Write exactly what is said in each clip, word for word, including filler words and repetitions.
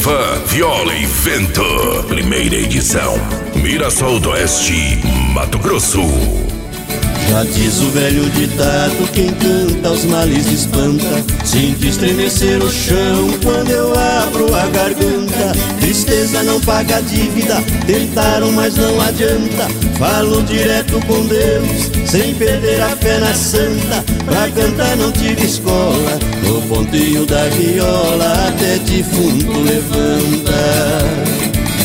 Ativa, Viola e Vento. Primeira edição. Mirassol do Oeste, Mato Grosso. Já diz o velho ditado, quem canta os males espanta. Sinto estremecer o chão quando eu abro a garganta. Tristeza não paga a dívida, tentaram mas não adianta. Falo direto com Deus, sem perder a fé na santa. Pra cantar não tive escola, no pontinho da viola até defunto levanta.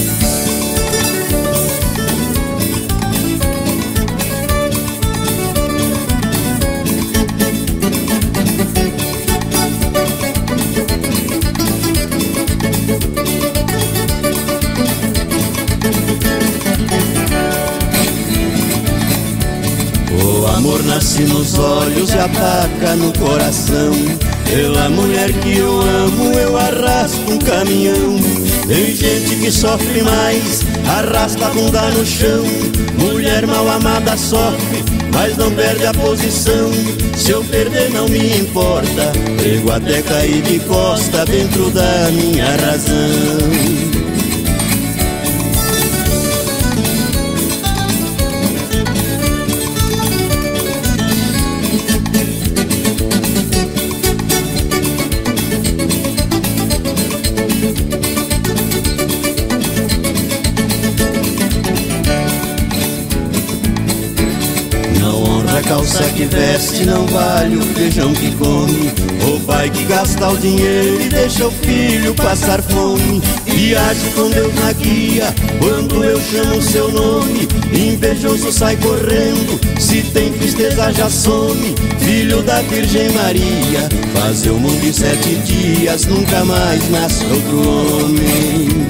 Nasce nos olhos e ataca no coração. Pela mulher que eu amo eu arrasto um caminhão. Tem gente que sofre mais, arrasta a bunda no chão. Mulher mal amada sofre, mas não perde a posição. Se eu perder não me importa, prego até cair de costa dentro da minha razão. Calça que veste não vale o feijão que come. O pai que gasta o dinheiro e deixa o filho passar fome. Viajo com Deus na guia quando eu chamo seu nome. Invejoso sai correndo, se tem tristeza já some. Filho da Virgem Maria, fazer o mundo em sete dias, nunca mais nasce outro homem.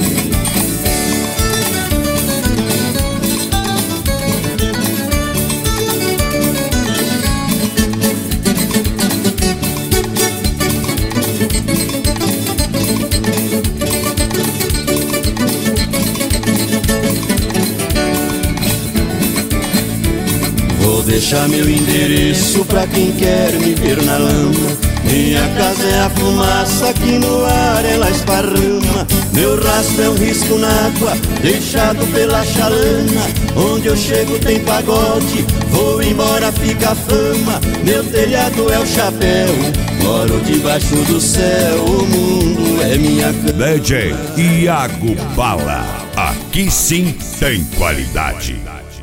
Deixar meu endereço pra quem quer me ver na lama. Minha casa é a fumaça que no ar ela esparrama. Meu rastro é um risco na água, deixado pela chalana. Onde eu chego tem pagode, vou embora fica a fama. Meu telhado é o chapéu, moro debaixo do céu. O mundo é minha cama. D J Iago Bala, aqui sim tem qualidade.